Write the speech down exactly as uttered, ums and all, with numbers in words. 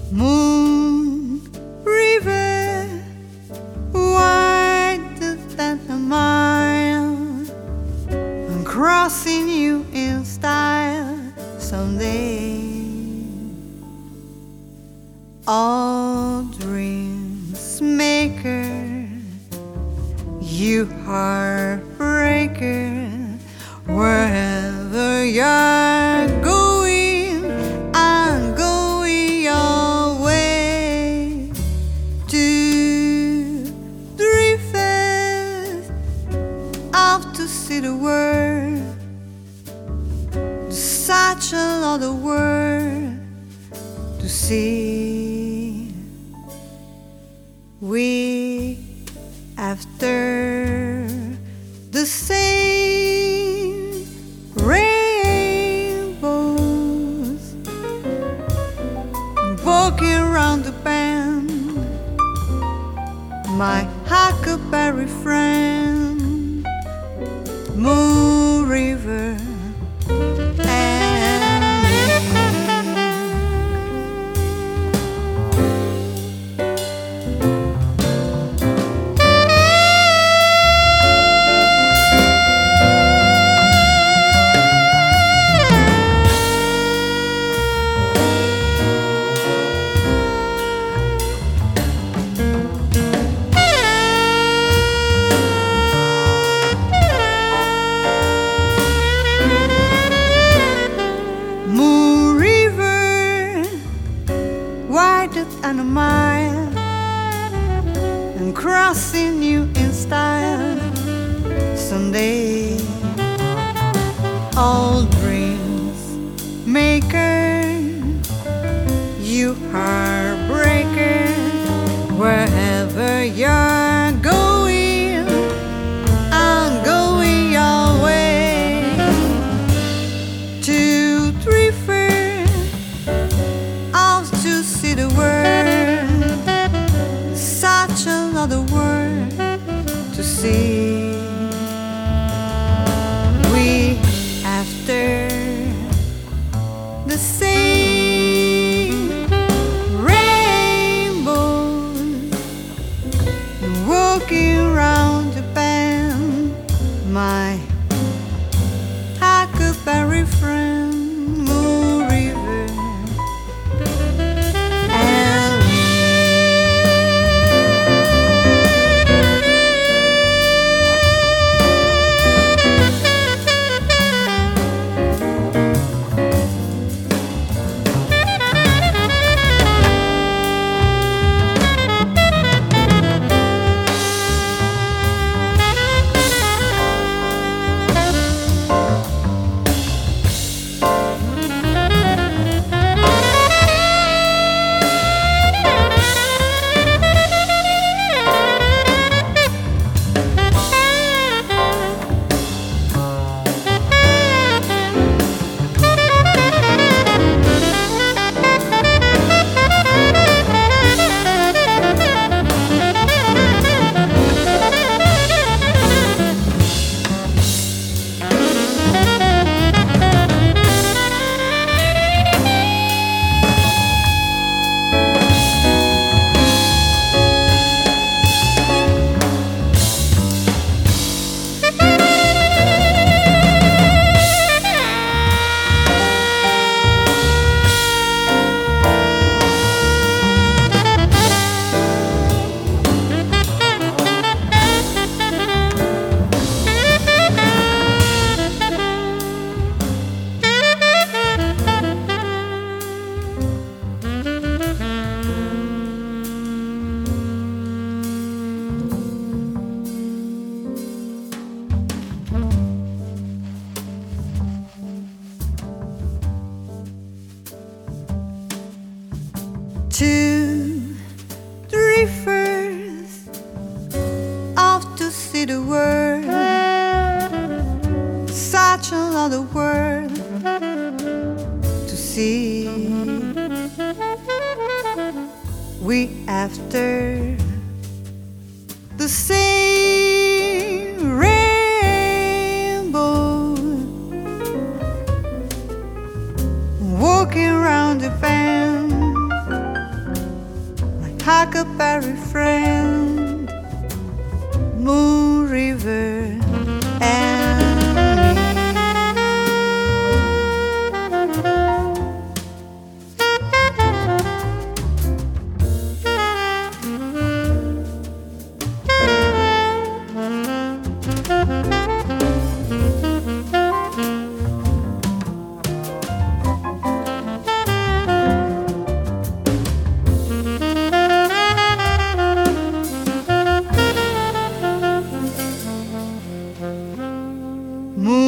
Moon river, wider than a mile, I'm crossing you in style someday. All dreams maker, you heartbreaker, wherever you're going, I'm going your way. To the rivers, off to see the world, such another world to see. We after the same rainbows, walking around the bend, my huckleberry friend, Moon River and and a mile, and crossing you in style someday. All dreams maker, you heartbreaker, wherever you're going, I'm going your way. Two, three, four, off to see the world, such another world to see. We after the same rainbows, walking around the bend, my huckleberry friend, Moon River. To the rivers, off to see the world, such another world to see. We after the same rainbow, walking around the bend, Moon